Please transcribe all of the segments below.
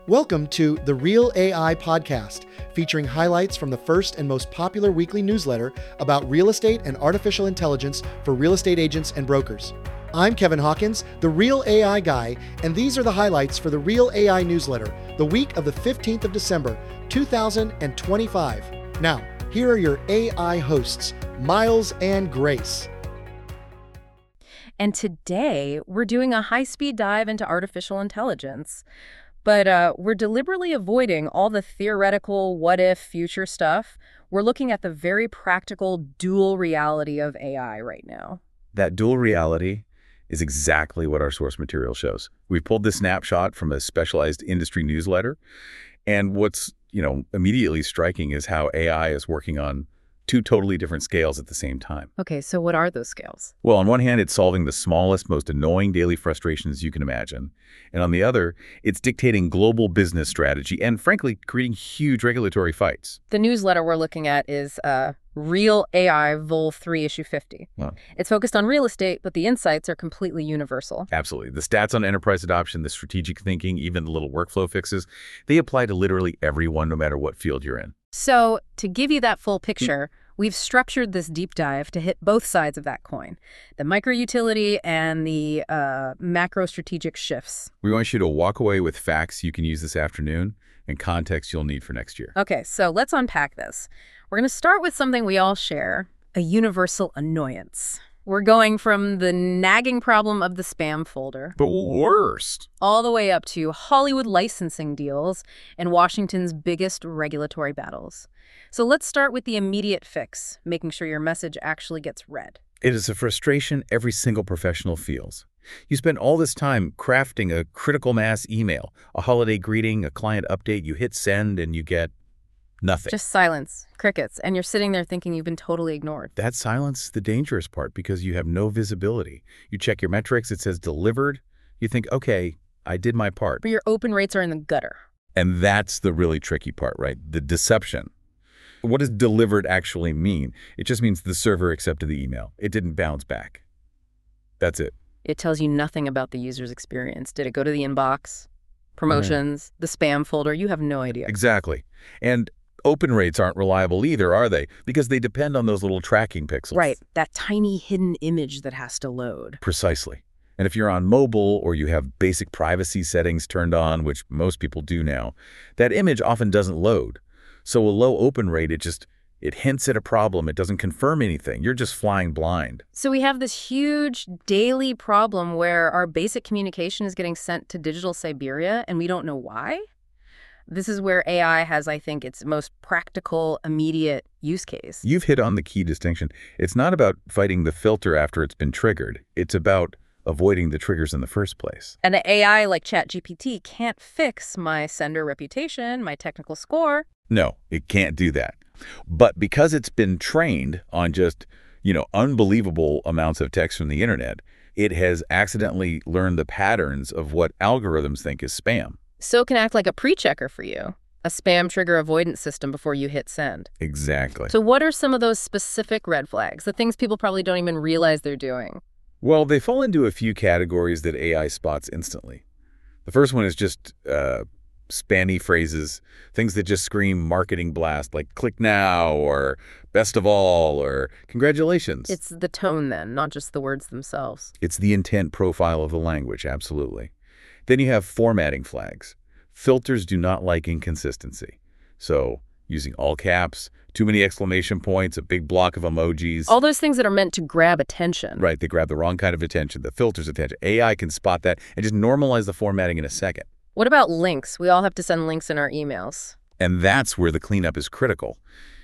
Welcome to the Real AI Podcast, featuring highlights from the first and most popular weekly newsletter about real estate and artificial intelligence for real estate agents and brokers. I'm Kevin Hawkins, the Real AI Guy, and these are the highlights for the Real AI newsletter, the week of the 15th of December, 2025. Now, here are your AI hosts, Miles and Grace. And today, we're doing a high-speed dive into artificial intelligence. But we're deliberately avoiding all the theoretical what-if future stuff. We're looking at the very practical dual reality of AI right now. That dual reality is exactly what our source material shows. We've pulled this snapshot from a specialized industry newsletter. And what's, immediately striking is how AI is working on two totally different scales at the same time. Okay, so what are those scales? Well, on one hand, it's solving the smallest, most annoying daily frustrations you can imagine. And on the other, it's dictating global business strategy and, frankly, creating huge regulatory fights. The newsletter we're looking at is Real AI Vol 3 Issue 50. Wow. It's focused on real estate, but the insights are completely universal. Absolutely. The stats on enterprise adoption, the strategic thinking, even the little workflow fixes, they apply to literally everyone, no matter what field you're in. So, to give you that full picture, we've structured this deep dive to hit both sides of that coin, the micro-utility and the macro-strategic shifts. We want you to walk away with facts you can use this afternoon and context you'll need for next year. Okay, so let's unpack this. We're going to start with something we all share, a universal annoyance. We're going from the nagging problem of the spam folder, But worst. all the way up to Hollywood licensing deals and Washington's biggest regulatory battles. So let's start with the immediate fix, making sure your message actually gets read. It is a frustration every single professional feels. You spend all this time crafting a critical mass email, a holiday greeting, a client update, you hit send, and you get nothing. Just silence, crickets, and you're sitting there thinking you've been totally ignored. That silence is the dangerous part because you have no visibility. You check your metrics, it says delivered. You think, okay, I did my part. But your open rates are in the gutter. And that's the really tricky part, right? The deception. What does delivered actually mean? It just means the server accepted the email. It didn't bounce back. That's it. It tells you nothing about the user's experience. Did it go to the inbox, promotions, the spam folder? You have no idea. Exactly. And open rates aren't reliable either, are they? Because they depend on those little tracking pixels. Right, that tiny hidden image that has to load. Precisely. And if you're on mobile or you have basic privacy settings turned on, which most people do now, that image often doesn't load. So a low open rate, it hints at a problem. It doesn't confirm anything. You're just flying blind. So we have this huge daily problem where our basic communication is getting sent to digital Siberia and we don't know why. This is where AI has, I think, its most practical, immediate use case. You've hit on the key distinction. It's not about fighting the filter after it's been triggered. It's about avoiding the triggers in the first place. And the AI like ChatGPT can't fix my sender reputation, my technical score. No, it can't do that. But because it's been trained on just, unbelievable amounts of text from the internet, it has accidentally learned the patterns of what algorithms think is spam. So it can act like a pre-checker for you, a spam trigger avoidance system before you hit send. Exactly. So what are some of those specific red flags, the things people probably don't even realize they're doing? Well, they fall into a few categories that AI spots instantly. The first one is just spammy phrases, things that just scream marketing blast, like click now or best of all or congratulations. It's the tone then, not just the words themselves. It's the intent profile of the language, absolutely. Then you have formatting flags. Filters do not like inconsistency. So using all caps, too many exclamation points, a big block of emojis. All those things that are meant to grab attention. Right, they grab the wrong kind of attention, the filter's attention. AI can spot that and just normalize the formatting in a second. What about links? We all have to send links in our emails. And that's where the cleanup is critical.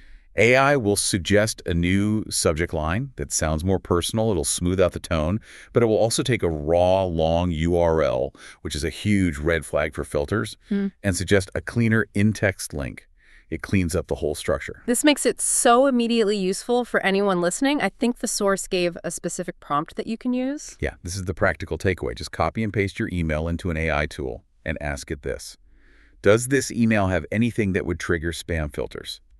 AI will suggest a new subject line that sounds more personal. It'll smooth out the tone, but it will also take a raw, long URL, which is a huge red flag for filters, and suggest a cleaner in-text link. It cleans up the whole structure. This makes it so immediately useful for anyone listening. I think the source gave a specific prompt that you can use. Yeah, this is the practical takeaway. Just copy and paste your email into an AI tool and ask it this. Does this email have anything that would trigger spam filters?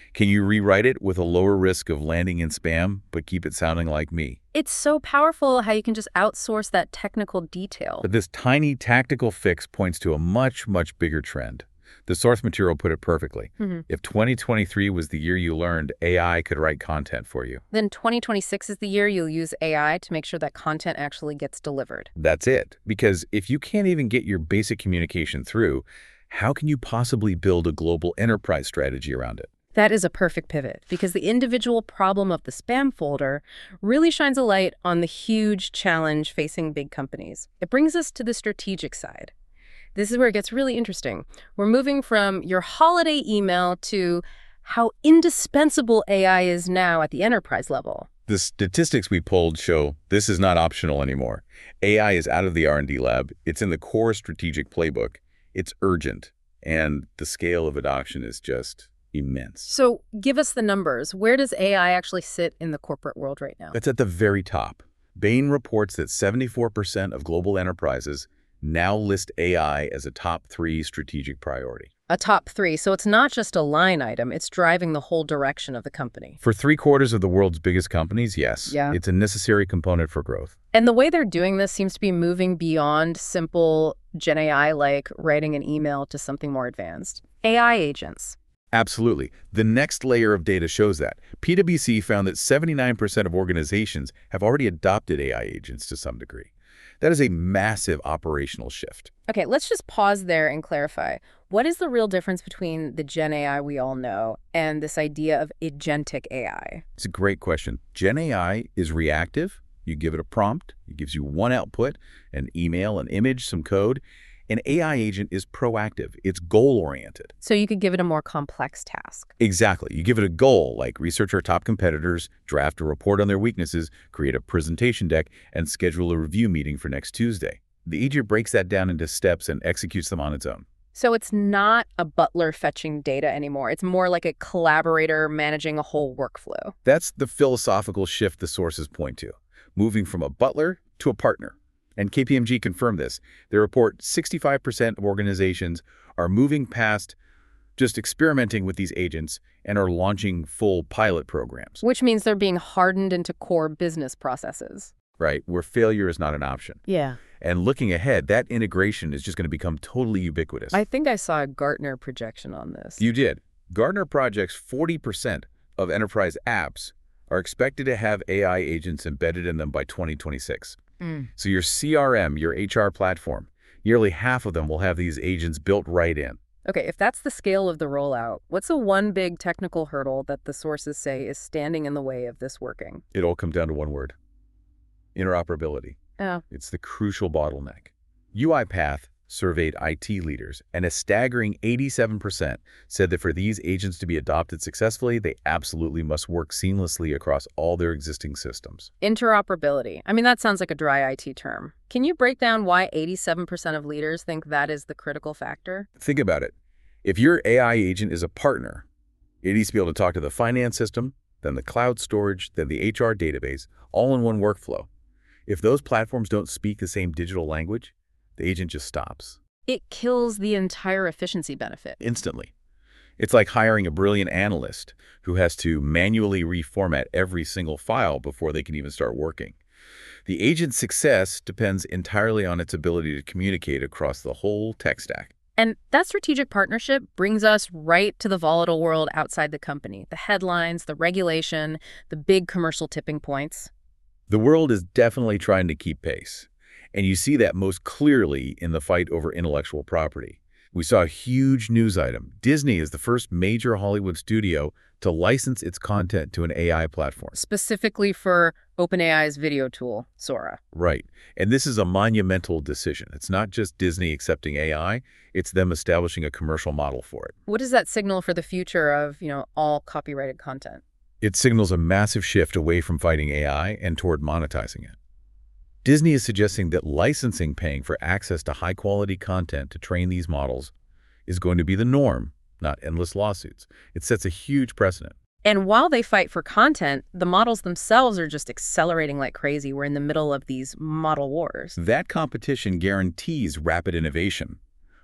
Can you rewrite it with a lower risk of landing in spam, but keep it sounding like me? It's so powerful how you can just outsource that technical detail. But this tiny tactical fix points to a much, much bigger trend. The source material put it perfectly. If 2023 was the year you learned AI could write content for you, Then 2026 is the year you'll use AI to make sure that content actually gets delivered. that's it. Because if you can't even get your basic communication through, how can you possibly build a global enterprise strategy around it? That is a perfect pivot because the individual problem of the spam folder really shines a light on the huge challenge facing big companies. It brings us to the strategic side. This is where it gets really interesting. We're moving from your holiday email to how indispensable AI is now at the enterprise level. The statistics we pulled show this is not optional anymore. AI is out of the R&D lab. It's in the core strategic playbook. It's urgent. And the scale of adoption is just immense. So give us the numbers. Where does AI actually sit in the corporate world right now? That's at the very top. Bain reports that 74% of global enterprises now list AI as a top 3 strategic priority. A top 3, so it's not just a line item, it's driving the whole direction of the company. For 3/4 of the world's biggest companies, yes, Yeah. it's a necessary component for growth. And the way they're doing this seems to be moving beyond simple Gen AI like writing an email to something more advanced. AI agents. Absolutely. The next layer of data shows that. PwC found that 79% of organizations have already adopted AI agents to some degree. That is a massive operational shift. Okay, let's just pause there and clarify. What is the real difference between the Gen AI we all know and this idea of agentic AI? It's a great question. Gen AI is reactive. You give it a prompt. It gives you one output, an email, an image, some code. An AI agent is proactive. It's goal-oriented. So you could give it a more complex task. Exactly. You give it a goal, like research our top competitors, draft a report on their weaknesses, create a presentation deck, and schedule a review meeting for next Tuesday. The agent breaks that down into steps and executes them on its own. So it's not a butler fetching data anymore. It's more like a collaborator managing a whole workflow. That's the philosophical shift the sources point to, moving from a butler to a partner. And KPMG confirmed this. They report 65% of organizations are moving past just experimenting with these agents and are launching full pilot programs. Which means they're being hardened into core business processes. Right, where failure is not an option. Yeah. And looking ahead, that integration is just going to become totally ubiquitous. I think I saw a Gartner projection on this. You did. Gartner projects 40% of enterprise apps are expected to have AI agents embedded in them by 2026. So your CRM, your HR platform, nearly half of them will have these agents built right in. Okay, if that's the scale of the rollout, what's the one big technical hurdle that the sources say is standing in the way of this working? It all comes down to one word: interoperability. Yeah. It's the crucial bottleneck. UiPath surveyed IT leaders, and a staggering 87% said that for these agents to be adopted successfully, they absolutely must work seamlessly across all their existing systems. Interoperability. I mean, that sounds like a dry IT term. Can you break down why 87% of leaders think that is the critical factor? Think about it. If your AI agent is a partner, it needs to be able to talk to the finance system, then the cloud storage, then the HR database, all in one workflow. If those platforms don't speak the same digital language, the agent just stops. It kills the entire efficiency benefit. Instantly. It's like hiring a brilliant analyst who has to manually reformat every single file before they can even start working. The agent's success depends entirely on its ability to communicate across the whole tech stack. And that strategic partnership brings us right to the volatile world outside the company. The headlines, the regulation, the big commercial tipping points. The world is definitely trying to keep pace. And you see that most clearly in the fight over intellectual property. We saw a huge news item. Disney is the first major Hollywood studio to license its content to an AI platform. Specifically for OpenAI's video tool, Sora. Right. And this is a monumental decision. It's not just Disney accepting AI, it's them establishing a commercial model for it. What does that signal for the future of, all copyrighted content? It signals a massive shift away from fighting AI and toward monetizing it. Disney is suggesting that licensing paying for access to high-quality content to train these models is going to be the norm, not endless lawsuits. It sets a huge precedent. And while they fight for content, the models themselves are just accelerating like crazy. We're in the middle of these model wars. That competition guarantees rapid innovation.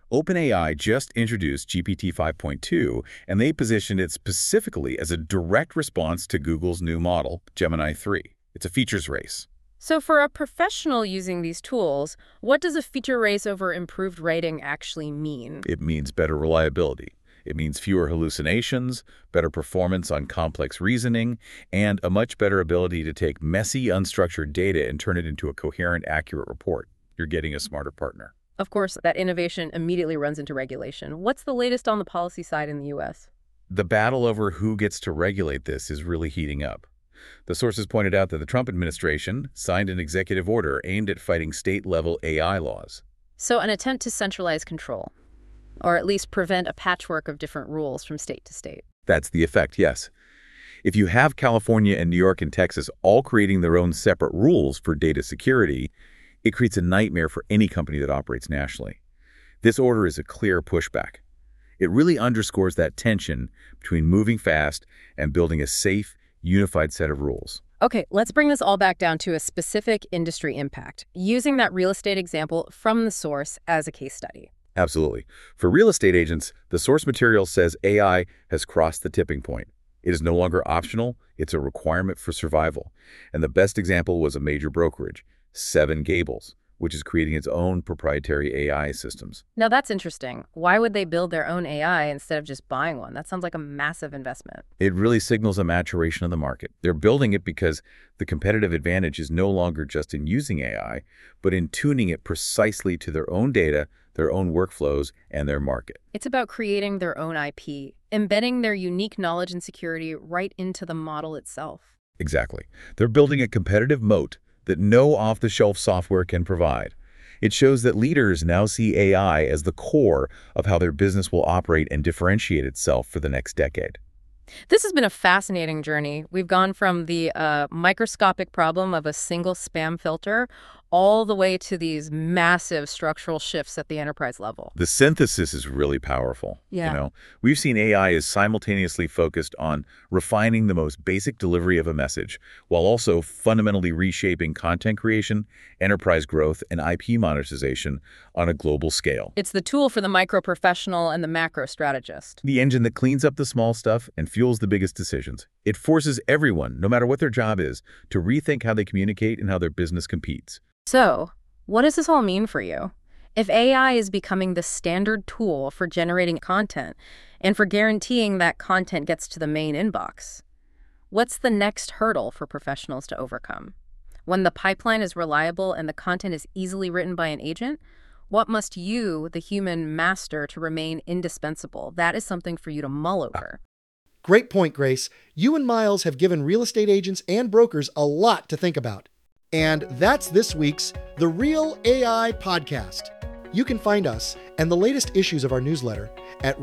OpenAI just introduced GPT 5.2, and they positioned it specifically as a direct response to Google's new model, Gemini 3. It's a features race. So for a professional using these tools, what does a feature race over improved writing actually mean? It means better reliability. It means fewer hallucinations, better performance on complex reasoning, and a much better ability to take messy, unstructured data and turn it into a coherent, accurate report. You're getting a smarter partner. Of course, that innovation immediately runs into regulation. What's the latest on the policy side in the U.S.? The battle over who gets to regulate this is really heating up. The sources pointed out that the Trump administration signed an executive order aimed at fighting state-level AI laws. So an attempt to centralize control, or at least prevent a patchwork of different rules from state to state. That's the effect, yes. If you have California and New York and Texas all creating their own separate rules for data security, it creates a nightmare for any company that operates nationally. This order is a clear pushback. It really underscores that tension between moving fast and building a safe, unified set of rules. Okay, let's bring this all back down to a specific industry impact, using that real estate example from the source as a case study. Absolutely. For real estate agents, the source material says AI has crossed the tipping point. It is no longer optional, it's a requirement for survival. And the best example was a major brokerage, Seven Gables, which is creating its own proprietary AI systems. Now that's interesting. Why would they build their own AI instead of just buying one? That sounds like a massive investment. It really signals a maturation of the market. They're building it because the competitive advantage is no longer just in using AI, but in tuning it precisely to their own data, their own workflows, and their market. It's about creating their own IP, embedding their unique knowledge and security right into the model itself. Exactly. They're building a competitive moat that no off-the-shelf software can provide. It shows that leaders now see AI as the core of how their business will operate and differentiate itself for the next decade. This has been a fascinating journey. We've gone from the microscopic problem of a single spam filter all the way to these massive structural shifts at the enterprise level. The synthesis is really powerful. Yeah. We've seen AI is simultaneously focused on refining the most basic delivery of a message, while also fundamentally reshaping content creation, enterprise growth, and IP monetization on a global scale. It's the tool for the micro professional and the macro strategist. The engine that cleans up the small stuff and fuels the biggest decisions. It forces everyone, no matter what their job is, to rethink how they communicate and how their business competes. So, what does this all mean for you? If AI is becoming the standard tool for generating content and for guaranteeing that content gets to the main inbox, what's the next hurdle for professionals to overcome? When the pipeline is reliable and the content is easily written by an agent, what must you, the human, master to remain indispensable? That is something for you to mull over. Great point, Grace. You and Miles have given real estate agents and brokers a lot to think about. And that's this week's The Real AI Podcast. You can find us and the latest issues of our newsletter at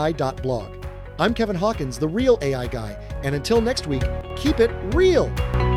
realai.blog. I'm Kevin Hawkins, the Real AI Guy, and until next week, keep it real.